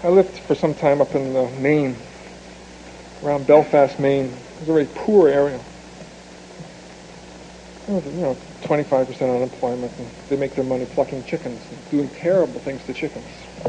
I lived for some time up in Maine, around Belfast, Maine. It was a very poor area. 25% unemployment, and they make their money plucking chickens and doing terrible things to chickens.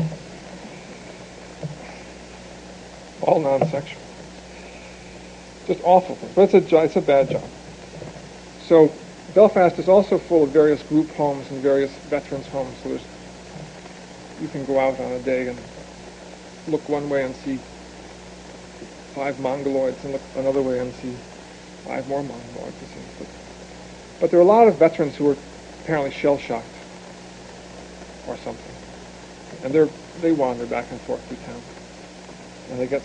All non-sexual. Just awful things. But it's a bad job. So Belfast is also full of various group homes and various veterans' homes. So you can go out on a day and look one way and see 5 mongoloids, and look another way and see 5 more mongoloids. But there are a lot of veterans who are apparently shell-shocked or something. And they wander back and forth through town. And they get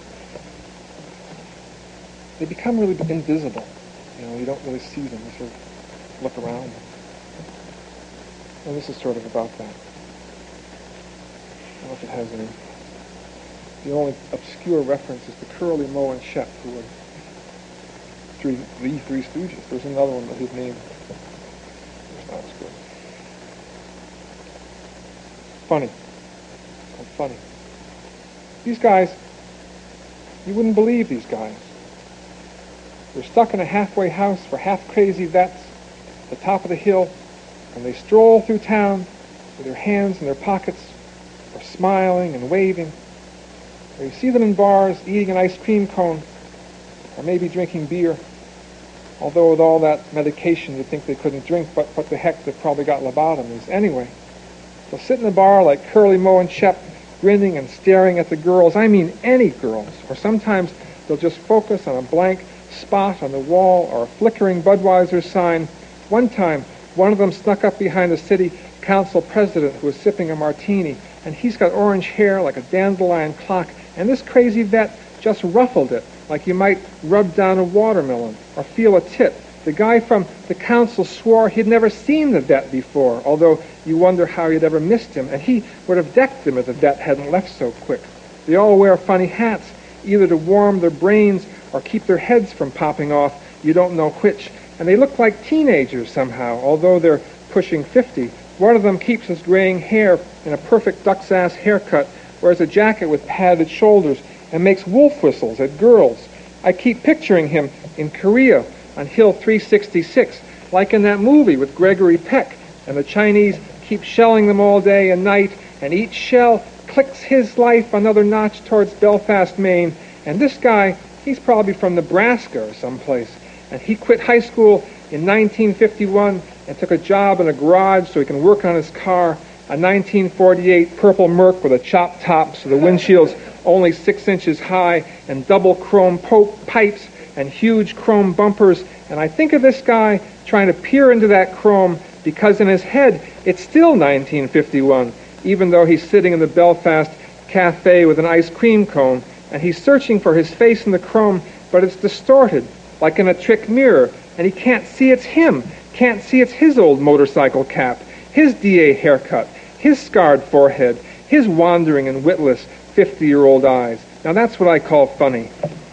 they become really invisible. You don't really see them. You sort of look around. And this is sort of about that. I don't know if it has any. The only obscure reference is to Curly, Moe, and Shep, who were the Three Stooges. There's another one, but his name is not as good. Funny. It's called Funny. These guys, you wouldn't believe these guys. They're stuck in a halfway house for half-crazy vets at the top of the hill, and they stroll through town with their hands in their pockets, or smiling and waving. Or you see them in bars eating an ice cream cone, or maybe drinking beer. Although with all that medication you'd think they couldn't drink, but what the heck, they've probably got lobotomies. Anyway, they'll sit in the bar like Curly, Moe, and Shep, grinning and staring at the girls. I mean any girls. Or sometimes they'll just focus on a blank spot on the wall or a flickering Budweiser sign. One time, one of them snuck up behind the city council president who was sipping a martini, and he's got orange hair like a dandelion clock, and this crazy vet just ruffled it like you might rub down a watermelon or feel a tit. The guy from the council swore he'd never seen the vet before, although you wonder how he'd ever missed him, and he would have decked him if the vet hadn't left so quick. They all wear funny hats, either to warm their brains or keep their heads from popping off, you don't know which, and they look like teenagers somehow, although they're pushing 50. One of them keeps his graying hair in a perfect duck's ass haircut, wears a jacket with padded shoulders, and makes wolf whistles at girls. I keep picturing him in Korea on Hill 366, like in that movie with Gregory Peck, and the Chinese keep shelling them all day and night, and each shell clicks his life another notch towards Belfast, Maine. And this guy, he's probably from Nebraska or someplace, and he quit high school in 1951 and took a job in a garage so he can work on his car, a 1948 purple Merc with a chopped top so the windshield's only 6 inches high, and double chrome pipes and huge chrome bumpers. And I think of this guy trying to peer into that chrome because in his head it's still 1951, even though he's sitting in the Belfast cafe with an ice cream cone, and he's searching for his face in the chrome, but it's distorted, like in a trick mirror, and he can't see it's him, can't see it's his old motorcycle cap, his DA haircut, his scarred forehead, his wandering and witless 50-year-old eyes. Now that's what I call funny.